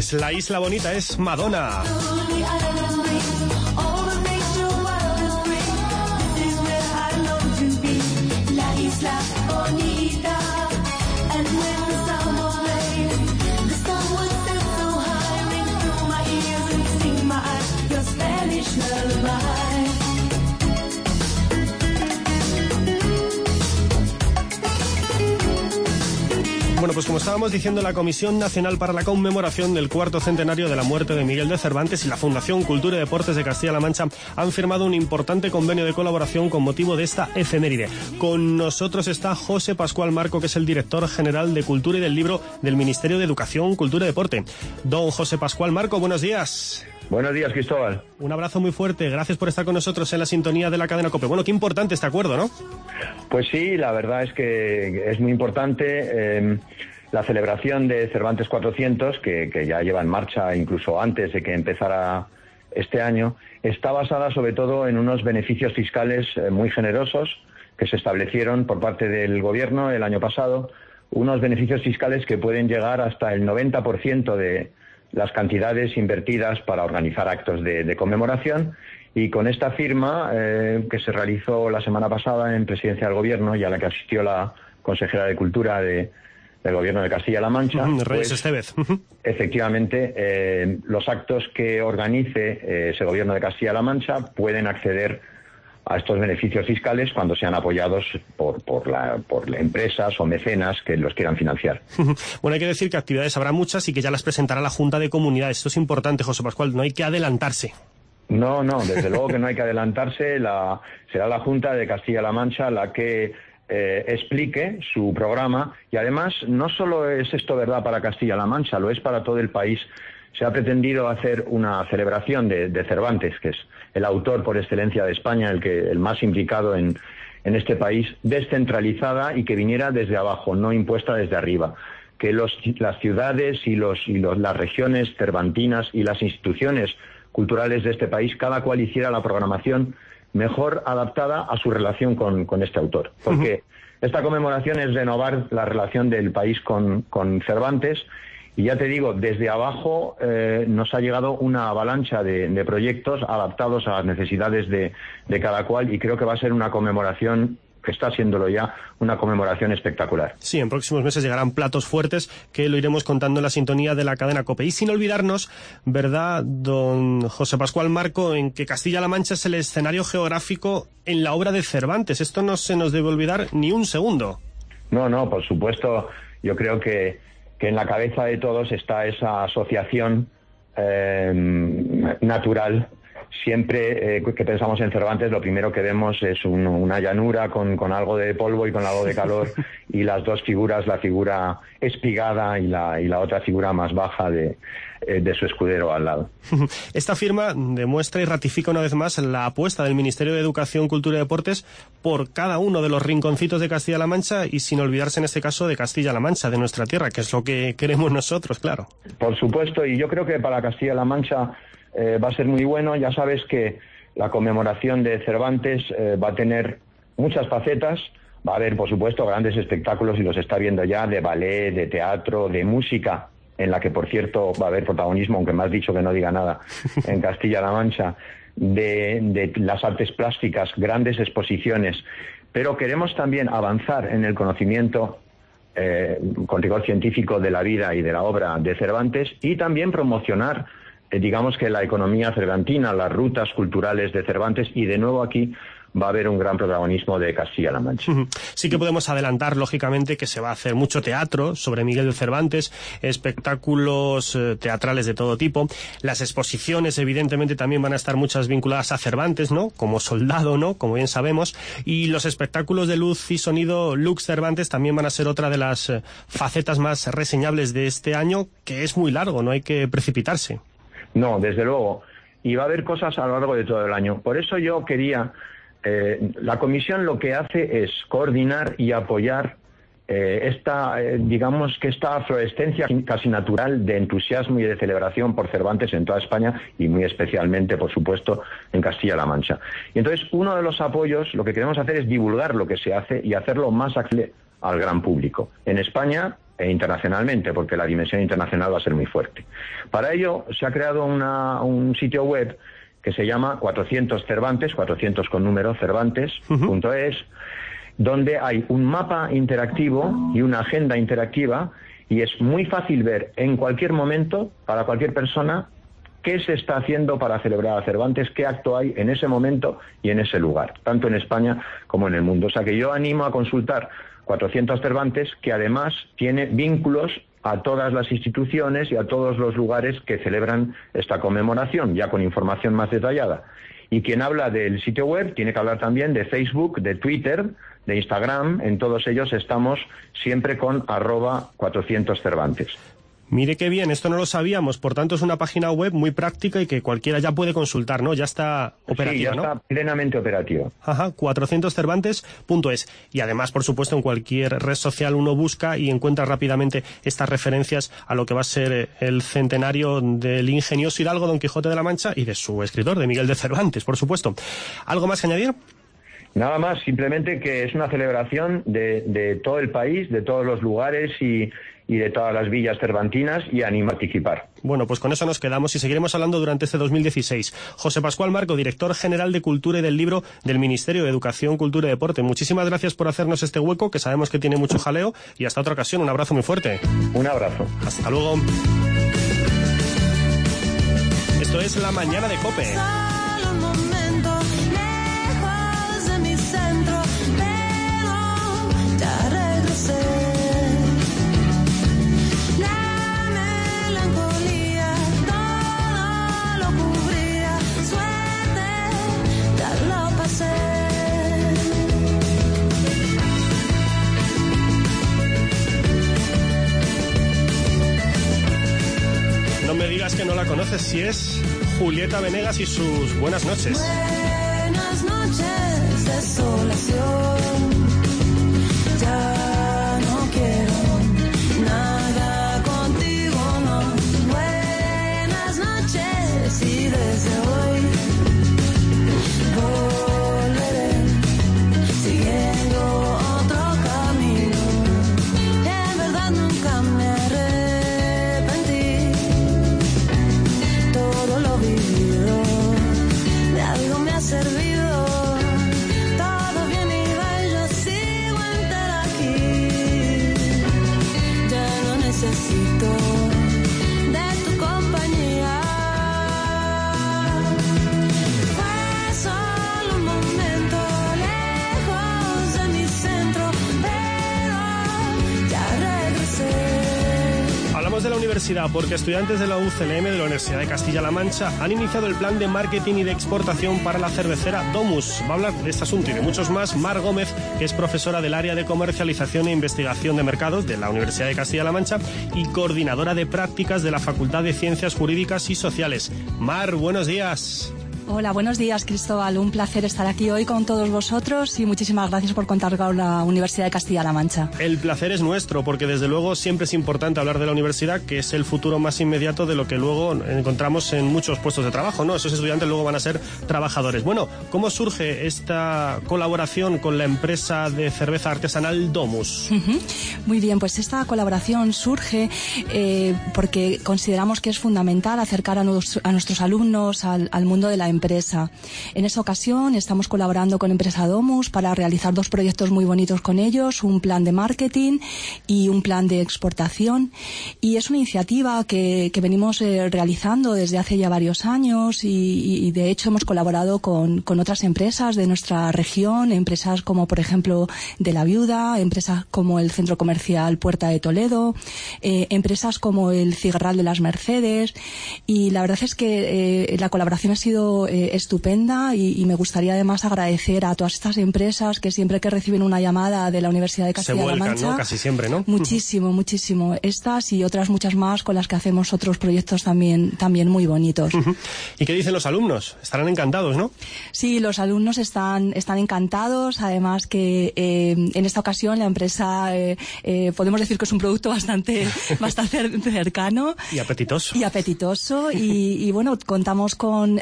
Pues la isla bonita es Madonna. Bueno, pues como estábamos diciendo, la Comisión Nacional para la Conmemoración del cuarto centenario de la muerte de Miguel de Cervantes y la Fundación Cultura y Deportes de Castilla-La Mancha han firmado un importante convenio de colaboración con motivo de esta efeméride. Con nosotros está José Pascual Marco, que es el director general de Cultura y del Libro del Ministerio de Educación, Cultura y Deporte. Don José Pascual Marco, buenos días. Buenos días, Cristóbal. Un abrazo muy fuerte, gracias por estar con nosotros en la sintonía de la cadena COPE. Bueno, qué importante este acuerdo, ¿no? Pues sí, la verdad es que es muy importante. La celebración de Cervantes 400, que ya lleva en marcha incluso antes de que empezara este año, está basada sobre todo en unos beneficios fiscales muy generosos que se establecieron por parte del Gobierno el año pasado, unos beneficios fiscales que pueden llegar hasta el 90% de las cantidades invertidas para organizar actos de conmemoración, y con esta firma que se realizó la semana pasada en Presidencia del Gobierno y a la que asistió la consejera de Cultura del Gobierno de Castilla-La Mancha, Reyes Estevez. Efectivamente, los actos que organice ese Gobierno de Castilla-La Mancha pueden acceder a estos beneficios fiscales cuando sean apoyados por empresas o mecenas que los quieran financiar. Bueno, hay que decir que actividades habrá muchas y que ya las presentará la Junta de Comunidades. Esto es importante, José Pascual, no hay que adelantarse. No, desde luego que no hay que adelantarse. Será la Junta de Castilla-La Mancha la que explique su programa, y además no solo es esto verdad para Castilla-La Mancha, lo es para todo el país. Se ha pretendido hacer una celebración de Cervantes, que es el autor por excelencia de España, el más implicado en este país, descentralizada y que viniera desde abajo, no impuesta desde arriba. Que las ciudades y las regiones cervantinas y las instituciones culturales de este país, cada cual hiciera la programación mejor adaptada a su relación con este autor. Porque esta conmemoración es renovar la relación del país con Cervantes. Y ya te digo, desde abajo nos ha llegado una avalancha de proyectos adaptados a las necesidades de cada cual, y creo que va a ser una conmemoración, que está siéndolo ya, una conmemoración espectacular. Sí, en próximos meses llegarán platos fuertes que lo iremos contando en la sintonía de la cadena COPE. Y sin olvidarnos, ¿verdad, don José Pascual Marco, en que Castilla-La Mancha es el escenario geográfico en la obra de Cervantes? Esto no se nos debe olvidar ni un segundo. No, por supuesto. Yo creo que en la cabeza de todos está esa asociación natural. Siempre que pensamos en Cervantes, lo primero que vemos es una llanura con algo de polvo y con algo de calor, y las dos figuras, la figura espigada y la otra figura más baja de su escudero al lado. Esta firma demuestra y ratifica una vez más la apuesta del Ministerio de Educación, Cultura y Deportes por cada uno de los rinconcitos de Castilla-La Mancha, y sin olvidarse en este caso de Castilla-La Mancha, de nuestra tierra, que es lo que queremos nosotros, claro. Por supuesto, y yo creo que para Castilla-La Mancha va a ser muy bueno. Ya sabes que la conmemoración de Cervantes va a tener muchas facetas. Va a haber, por supuesto, grandes espectáculos, y los está viendo ya, de ballet, de teatro, de música, en la que, por cierto, va a haber protagonismo, aunque me has dicho que no diga nada, en Castilla-La Mancha, de las artes plásticas, grandes exposiciones. Pero queremos también avanzar en el conocimiento con rigor científico de la vida y de la obra de Cervantes, y también promocionar digamos que la economía cervantina, las rutas culturales de Cervantes, y de nuevo aquí va a haber un gran protagonismo de Castilla-La Mancha. Sí que podemos adelantar, lógicamente, que se va a hacer mucho teatro sobre Miguel de Cervantes, espectáculos teatrales de todo tipo. Las exposiciones, evidentemente, también van a estar muchas vinculadas a Cervantes, ¿no? Como soldado, ¿no? Como bien sabemos. Y los espectáculos de luz y sonido Lux Cervantes también van a ser otra de las facetas más reseñables de este año, que es muy largo, no hay que precipitarse. No, desde luego. Y va a haber cosas a lo largo de todo el año. Por eso yo quería... la comisión lo que hace es coordinar y apoyar digamos que esta aflorescencia casi natural de entusiasmo y de celebración por Cervantes en toda España, y muy especialmente, por supuesto, en Castilla-La Mancha. Y entonces, uno de los apoyos, lo que queremos hacer es divulgar lo que se hace y hacerlo más accesible al gran público, en España e internacionalmente, porque la dimensión internacional va a ser muy fuerte. Para ello se ha creado un sitio web que se llama 400 Cervantes, 400 con número, cervantes.es, donde hay un mapa interactivo y una agenda interactiva, y es muy fácil ver en cualquier momento, para cualquier persona, qué se está haciendo para celebrar a Cervantes, qué acto hay en ese momento y en ese lugar, tanto en España como en el mundo. O sea que yo animo a consultar 400 Cervantes, que además tiene vínculos a todas las instituciones y a todos los lugares que celebran esta conmemoración, ya con información más detallada. Y quien habla del sitio web tiene que hablar también de Facebook, de Twitter, de Instagram. En todos ellos estamos siempre con @400 Cervantes. Mire qué bien, esto no lo sabíamos, por tanto es una página web muy práctica y que cualquiera ya puede consultar, ¿no? Ya está operativa, ¿no? Sí, ya está plenamente operativa. Ajá, 400cervantes.es. Y además, por supuesto, en cualquier red social uno busca y encuentra rápidamente estas referencias a lo que va a ser el centenario del ingenioso hidalgo Don Quijote de la Mancha y de su escritor, de Miguel de Cervantes, por supuesto. ¿Algo más que añadir? Nada más, simplemente que es una celebración de todo el país, de todos los lugares y de todas las villas cervantinas, y animo a participar. Bueno, pues con eso nos quedamos y seguiremos hablando durante este 2016. José Pascual Marco, director general de Cultura y del Libro del Ministerio de Educación, Cultura y Deporte. Muchísimas gracias por hacernos este hueco, que sabemos que tiene mucho jaleo, y hasta otra ocasión. Un abrazo muy fuerte. Un abrazo. Hasta luego. Esto es La Mañana de COPE. No me digas que no la conoces, si es Julieta Venegas y sus Buenas noches. Buenas noches, desolación. Ya no quiero nada contigo, no. Buenas noches y desde hoy volveré siguiendo otro camino. En verdad nunca me arrepentí. Todo lo vivido de algo me ha servido. Todo bien iba y yo sigo entera aquí. Ya no necesito de tu compañía. Fue solo un momento lejos de mi centro, pero ya regresé. Hablamos de la universidad porque estudiantes de la UCLM de la Universidad de Castilla-La Mancha han iniciado el plan de marketing y de exportación para la cervecera Domus. Va a hablar de este asunto y de muchos más Mar Gómez, que es profesora del área de comercialización e investigación de mercados de la Universidad de Castilla-La Mancha y coordinadora de prácticas de la Facultad de Ciencias Jurídicas y Sociales. Mar, buenos días. Hola, buenos días, Cristóbal. Un placer estar aquí hoy con todos vosotros y muchísimas gracias por contar con la Universidad de Castilla-La Mancha. El placer es nuestro, porque desde luego siempre es importante hablar de la universidad, que es el futuro más inmediato de lo que luego encontramos en muchos puestos de trabajo, ¿no? Esos estudiantes luego van a ser trabajadores. Bueno, ¿cómo surge esta colaboración con la empresa de cerveza artesanal Domus? Muy bien, pues esta colaboración surge porque consideramos que es fundamental acercar a nuestros alumnos al mundo de la empresa. En esa ocasión estamos colaborando con Empresa Domus para realizar dos proyectos muy bonitos con ellos, un plan de marketing y un plan de exportación, y es una iniciativa que venimos realizando desde hace ya varios años y de hecho hemos colaborado con otras empresas de nuestra región, empresas como por ejemplo de La Viuda, empresas como el Centro Comercial Puerta de Toledo, empresas como el Cigarral de las Mercedes, y la verdad es que la colaboración ha sido estupenda y me gustaría además agradecer a todas estas empresas que siempre que reciben una llamada de la Universidad de Castilla-La Mancha, se vuelcan, ¿no? Casi siempre, ¿no? Muchísimo. Estas y otras muchas más con las que hacemos otros proyectos también muy bonitos. ¿Y qué dicen los alumnos? Estarán encantados, ¿no? Sí, los alumnos están encantados. Además que en esta ocasión la empresa podemos decir que es un producto bastante cercano y apetitoso. Y bueno, contamos con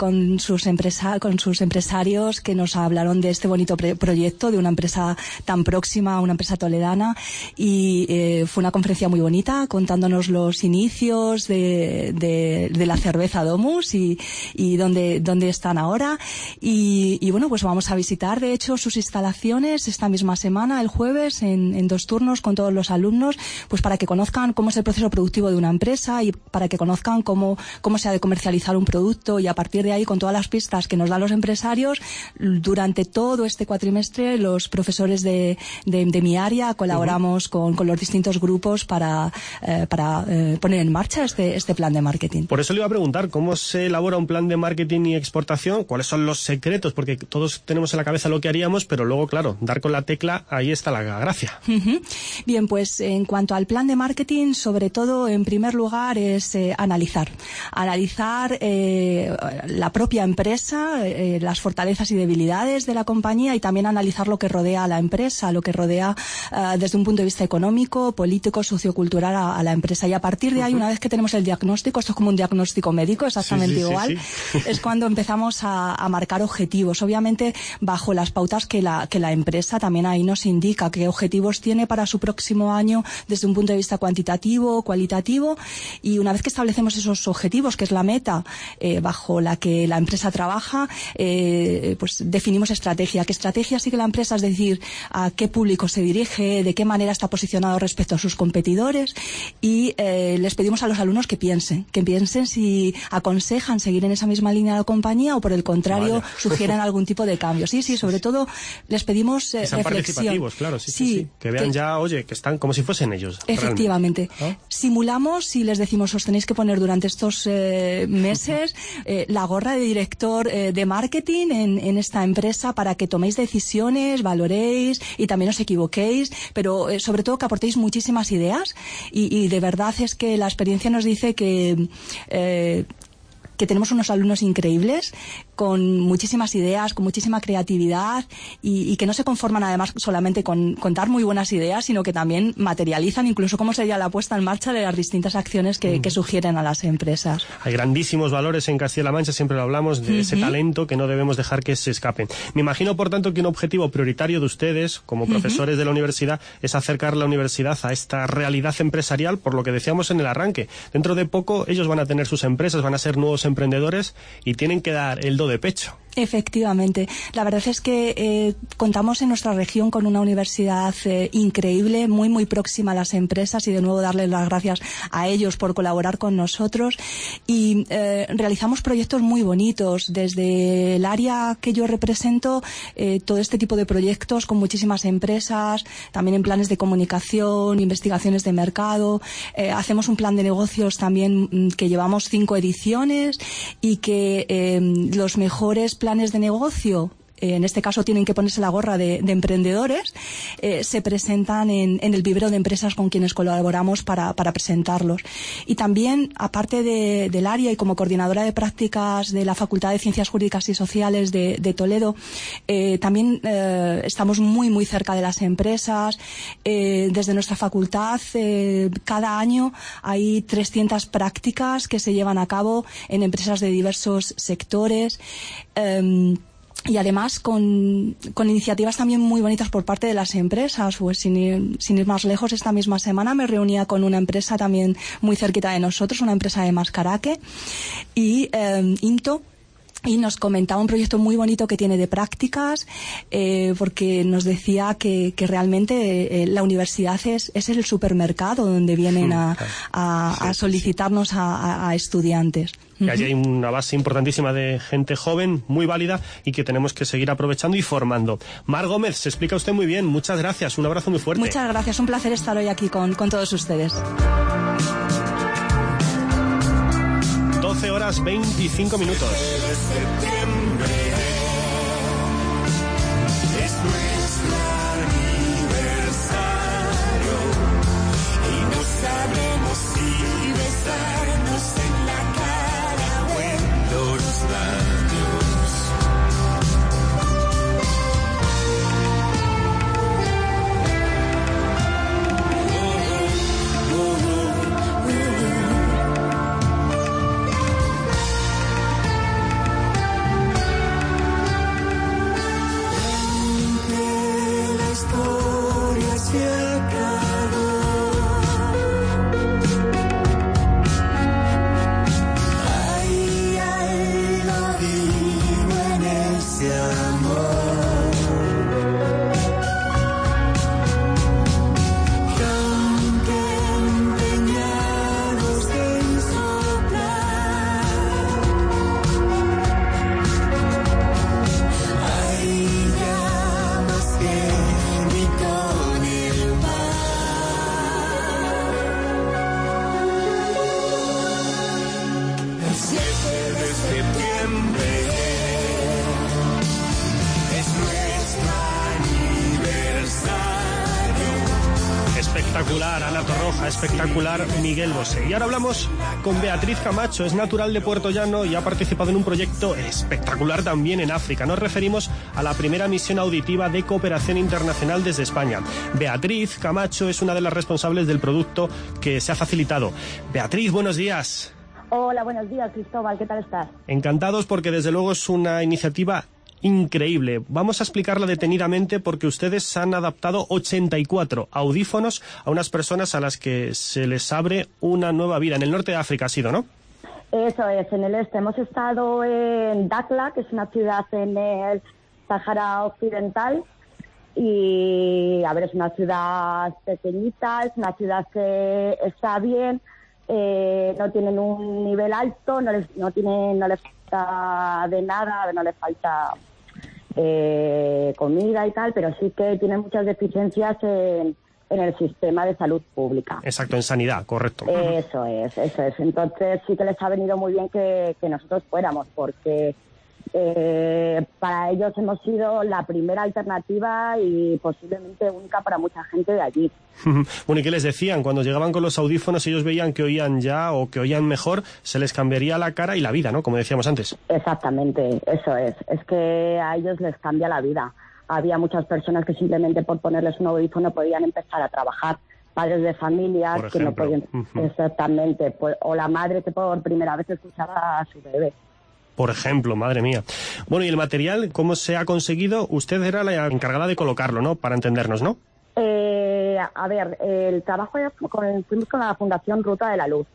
con sus empresarios que nos hablaron de este bonito proyecto de una empresa tan próxima, una empresa toledana, y fue una conferencia muy bonita contándonos los inicios de la cerveza Domus y dónde están ahora. Y bueno, pues vamos a visitar de hecho sus instalaciones esta misma semana, el jueves, en 2 turnos con todos los alumnos, pues para que conozcan cómo es el proceso productivo de una empresa y para que conozcan cómo se ha de comercializar un producto, y a partir de ahí, con todas las pistas que nos dan los empresarios, durante todo este cuatrimestre los profesores de mi área colaboramos con los distintos grupos para poner en marcha este plan de marketing. Por eso le iba a preguntar, ¿cómo se elabora un plan de marketing y exportación? ¿Cuáles son los secretos? Porque todos tenemos en la cabeza lo que haríamos, pero luego, claro, dar con la tecla, ahí está la gracia. Bien, pues en cuanto al plan de marketing, sobre todo, en primer lugar, es analizar la propia empresa, las fortalezas y debilidades de la compañía, y también analizar lo que rodea a la empresa, lo que rodea desde un punto de vista económico, político, sociocultural a la empresa. Y a partir de ahí, una vez que tenemos el diagnóstico, esto es como un diagnóstico médico, exactamente igual, es cuando empezamos a marcar objetivos. Obviamente, bajo las pautas que la empresa también ahí nos indica qué objetivos tiene para su próximo año desde un punto de vista cuantitativo, cualitativo, y una vez que establecemos esos objetivos, que es la meta bajo la que la empresa trabaja, pues definimos estrategia. ¿Qué estrategia sigue la empresa? Es decir, a qué público se dirige, de qué manera está posicionado respecto a sus competidores, y les pedimos a los alumnos que piensen si aconsejan seguir en esa misma línea de la compañía o por el contrario sugieren algún tipo de cambio. Sí, sobre todo les pedimos reflexión. Participativos, claro, sí. Que vean que están como si fuesen ellos. Efectivamente. Simulamos y les decimos, os tenéis que poner durante estos meses la gorra de director de marketing en esta empresa para que toméis decisiones, valoréis y también os equivoquéis, pero sobre todo que aportéis muchísimas ideas, y de verdad es que la experiencia nos dice que tenemos unos alumnos increíbles, con muchísimas ideas, con muchísima creatividad, y que no se conforman además solamente con dar muy buenas ideas, sino que también materializan incluso cómo sería la puesta en marcha de las distintas acciones que sugieren a las empresas. Hay grandísimos valores en Castilla-La Mancha, siempre lo hablamos, de ese talento que no debemos dejar que se escape. Me imagino, por tanto, que un objetivo prioritario de ustedes, como profesores de la universidad, es acercar la universidad a esta realidad empresarial, por lo que decíamos en el arranque. Dentro de poco ellos van a tener sus empresas, van a ser nuevos emprendedores y tienen que dar el do de pecho. Efectivamente. La verdad es que contamos en nuestra región con una universidad increíble, muy, muy próxima a las empresas, y de nuevo darles las gracias a ellos por colaborar con nosotros. Y realizamos proyectos muy bonitos. Desde el área que yo represento, todo este tipo de proyectos con muchísimas empresas, también en planes de comunicación, investigaciones de mercado. Hacemos un plan de negocios también que llevamos 5 ediciones, y que los mejores planes de negocio, en este caso tienen que ponerse la gorra de emprendedores, se presentan en el vivero de empresas con quienes colaboramos para presentarlos. Y también, aparte del área y como coordinadora de prácticas de la Facultad de Ciencias Jurídicas y Sociales de Toledo, también estamos muy, muy cerca de las empresas. Desde nuestra facultad, cada año hay 300 prácticas que se llevan a cabo en empresas de diversos sectores. Y además con iniciativas también muy bonitas por parte de las empresas. Pues sin ir más lejos, esta misma semana me reunía con una empresa también muy cerquita de nosotros, una empresa de Mascaraque, y Into, y nos comentaba un proyecto muy bonito que tiene de prácticas, porque nos decía que realmente la universidad es el supermercado donde vienen a solicitarnos a estudiantes. Y allí hay una base importantísima de gente joven, muy válida, y que tenemos que seguir aprovechando y formando. Mar Gómez, se explica usted muy bien. Muchas gracias. Un abrazo muy fuerte. Muchas gracias. Un placer estar hoy aquí con todos ustedes. 12 horas 25 minutos. Sabemos si besarnos en la cara o en los labios. Espectacular Ana Torroja, espectacular Miguel Bosé. Y ahora hablamos con Beatriz Camacho, es natural de Puerto Llano y ha participado en un proyecto espectacular también en África. Nos referimos a la primera misión auditiva de cooperación internacional desde España. Beatriz Camacho es una de las responsables del producto que se ha facilitado. Beatriz, buenos días. Hola, buenos días, Cristóbal, ¿qué tal estás? Encantados porque desde luego es una iniciativa increíble. Vamos a explicarla detenidamente porque ustedes han adaptado 84 audífonos a unas personas a las que se les abre una nueva vida. En el norte de África ha sido, ¿no? Eso es, en el este. Hemos estado en Dakhla, que es una ciudad en el Sáhara Occidental. Y, a ver, es una ciudad pequeñita, es una ciudad que está bien, no tienen un nivel alto, no les falta de nada, no les falta comida y tal, pero sí que tienen muchas deficiencias en el sistema de salud pública. Exacto, en sanidad, correcto. Eso es. Entonces sí que les ha venido muy bien que nosotros fuéramos, porque para ellos hemos sido la primera alternativa y posiblemente única para mucha gente de allí. Bueno, ¿y qué les decían? Cuando llegaban con los audífonos, ellos veían que oían ya o que oían mejor, se les cambiaría la cara y la vida, ¿no? Como decíamos antes. Exactamente, eso es. Es que a ellos les cambia la vida. Había muchas personas que simplemente por ponerles un audífono podían empezar a trabajar. Padres de familias que no podían... Exactamente. Pues, o la madre que por primera vez escuchaba a su bebé. Por ejemplo, madre mía. Bueno, ¿y el material cómo se ha conseguido? Usted era la encargada de colocarlo, ¿no? Para entendernos, ¿no? A ver, el trabajo fuimos con la Fundación Ruta de la Luz.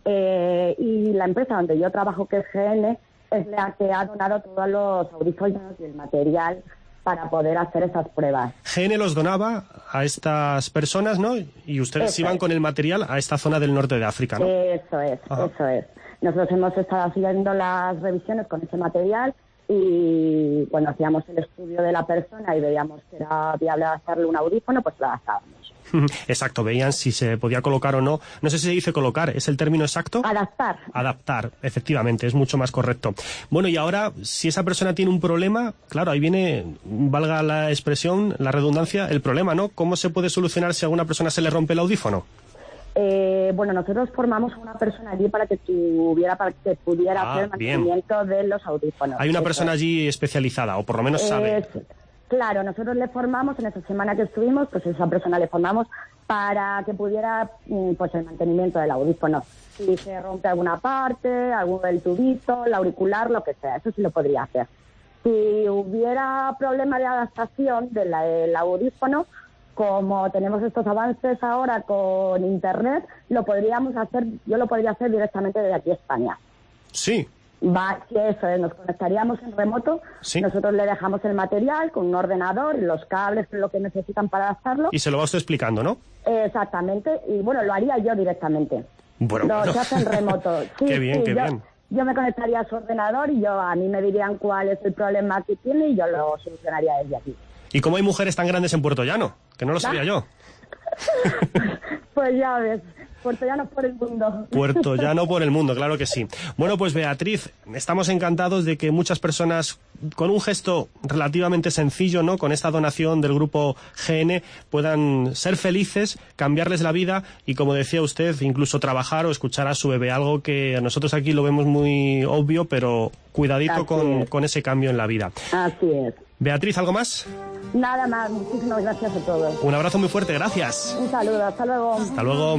Y la empresa donde yo trabajo, que es GN, es la que ha donado todos los audífonos y el material para poder hacer esas pruebas. GN los donaba a estas personas, ¿no? Y ustedes iban con el material a esta zona del norte de África, ¿no? Eso es. Nosotros hemos estado haciendo las revisiones con ese material y cuando hacíamos el estudio de la persona y veíamos que era viable hacerle un audífono, pues lo adaptábamos. Exacto, veían si se podía colocar o no. No sé si se dice colocar, ¿es el término exacto? Adaptar, efectivamente, es mucho más correcto. Bueno, y ahora, si esa persona tiene un problema, claro, ahí viene, valga la expresión, la redundancia, el problema, ¿no? ¿Cómo se puede solucionar si a alguna persona se le rompe el audífono? Bueno, nosotros formamos a una persona allí para que pudiera hacer el mantenimiento de los audífonos. Hay una persona allí especializada, o por lo menos sabe. Claro, nosotros le formamos, en esa semana que estuvimos, pues esa persona le formamos para que pudiera, pues el mantenimiento del audífono. Si se rompe alguna parte, el tubito, el auricular, lo que sea, eso sí lo podría hacer. Si hubiera problema de adaptación del audífono, como tenemos estos avances ahora con internet, yo lo podría hacer directamente desde aquí a España. Sí. Sí, eso es, nos conectaríamos en remoto, ¿sí? Nosotros le dejamos el material con un ordenador, los cables, lo que necesitan para adaptarlo. Y se lo va usted explicando, ¿no? Exactamente, y bueno, lo haría yo directamente. Bueno. Se hace en remoto. Sí, qué bien. Yo me conectaría a su ordenador y a mí me dirían cuál es el problema que tiene y yo lo solucionaría desde aquí. ¿Y cómo hay mujeres tan grandes en Puerto Llano? Que no lo sabía yo. Pues ya ves, Puerto Llano por el mundo. Puerto Llano por el mundo, claro que sí. Bueno, pues Beatriz, estamos encantados de que muchas personas, con un gesto relativamente sencillo, ¿no? Con esta donación del grupo GN, puedan ser felices, cambiarles la vida y, como decía usted, incluso trabajar o escuchar a su bebé. Algo que a nosotros aquí lo vemos muy obvio, pero cuidadito con ese cambio en la vida. Así es. Beatriz, ¿algo más? Nada más, muchísimas gracias a todos. Un abrazo muy fuerte, gracias. Un saludo, hasta luego. Hasta luego.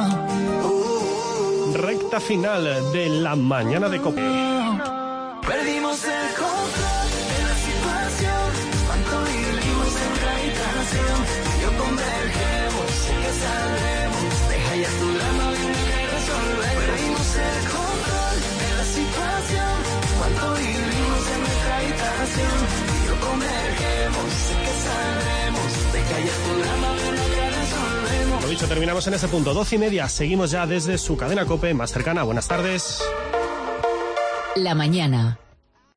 Recta final de la mañana de COPE. Perdimos el control de la situación, cuánto vivimos en rehabilitación. Yo convergemos, sé que saldremos, deja ya tu drama, ven que resolver. Perdimos el control de la situación, cuánto vivimos en rehabilitación. Yo convergemos, sé que saldremos, deja ya tu drama, ven que resolvemos. Lo dicho, terminamos en ese punto, 12:30. Seguimos ya desde su cadena COPE más cercana. Buenas tardes. La mañana.